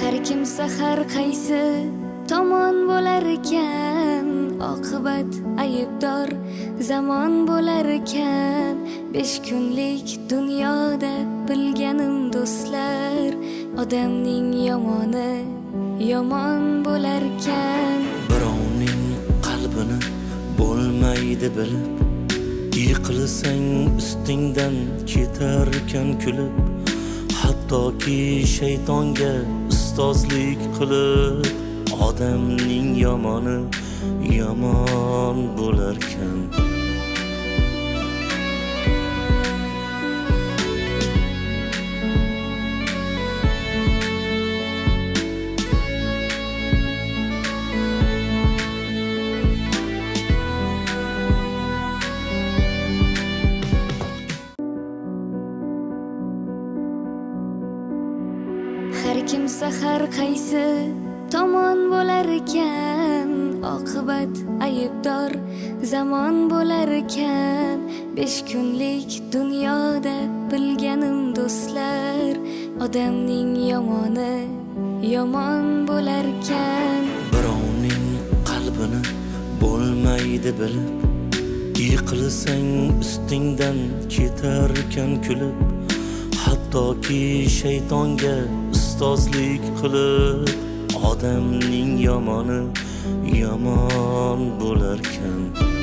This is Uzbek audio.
Har kimsa har qaysi tomon bo'lar ekan, oqibat aybdor zamon bo'lar ekan. 5 kunlik dunyoda bilganim do'stlar, odamning yomoni yomon bo'lar ekan. Birovning qalbini bo'lmaydi bilib, yiqilsang ustingdan ketarkan kulib, hattoki shaytonga ustozlik qilib, odamning yomoni yomon bo'larkan. Har kimsa har qaysi tomon bo'lar ekan, oqibat aybdor zamon bo'lar ekan. 5 kunlik dunyoda bilganim do'stlar, odamning yomoni yomon bo'lar ekan. Birovning qalbini bo'lmaydi bilib, yiqilsang ustingdan ketarkan kulib, hattoki shaytonga ustozlik qilib, odamning yomoni yomon bo'larkan.